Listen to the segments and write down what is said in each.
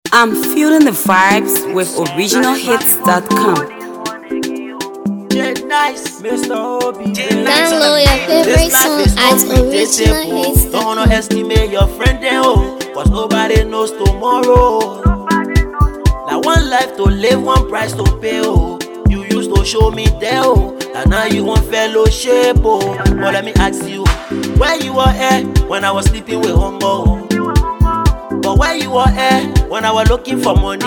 I'm feeling the vibes with originalhits.com. Download your favorite song at originalhits.com. Don't underestimate your friend then, cause nobody knows tomorrow. Now one life to live, one price to pay, You used to show me there, and now you want fellowship, But let me ask you, where you were at when I was sleeping with homo? But where you were at when I was looking for money,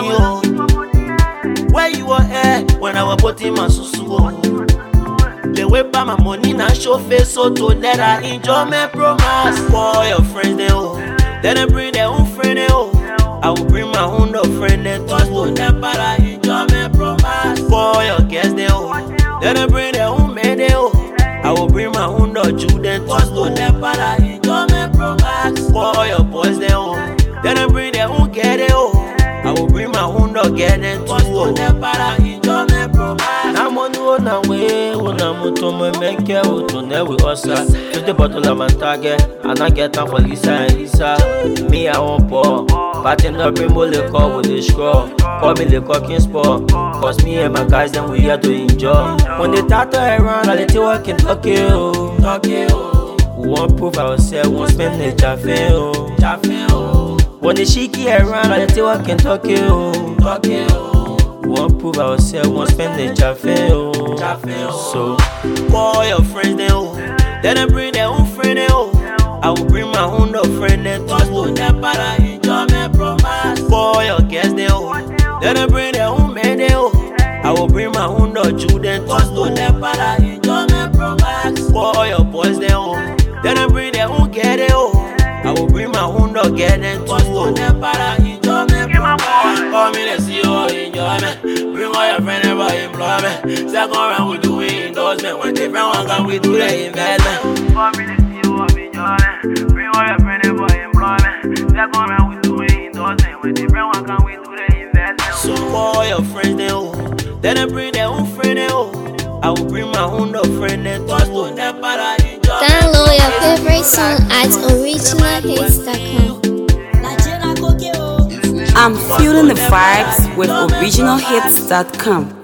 Where you were at when I was putting my susu, They whip by my money now show face so to let I enjoy my promise. For your friends they then bring their own friend I will bring my own friend they touch to them but I enjoy my promise. For your guests then bring their own man I will bring my own Jew then touch to them but I enjoy my promise. For your boys then bring their own get I will bring my own get then touch to them but I enjoy my promise. Na way, una moto me make to never osa. 50 bottle of my target, and I get time for Lisa and Lisa. Me I want poor, but in the bring liquor with the scroll. Call me the cooking spot, cause me and my guys then we here to enjoy. When they tattoo around, I let you work in Tokyo. We won't prove ourselves, won't spend the chaffin. When the shiki around, I let you work in Tokyo. Won't prove ourselves, won't spend the chaffin, So, call your friends then bring their own friend I will bring my own friend then touch to them but I enjoy my promise. Call your guests then bring their own man I will bring my own Jew then touch to them but I enjoy my promise. Call your boys then bring their own get I will bring my own get then touch to them but I enjoy my promise. Call me the CEO enjoyment. Bring all your friends about employment. Second round we do endorsement. When different one come we do the investment. Call me the CEO of enjoyment. Bring all your friends about employment. Second round we do endorsement. When different one come we do the investment. So call your friends then bring their own friend I will bring my own friend then touch to them but I enjoy. Download your favorite song at originalhits.com. I'm feeling the vibes with originalhits.com.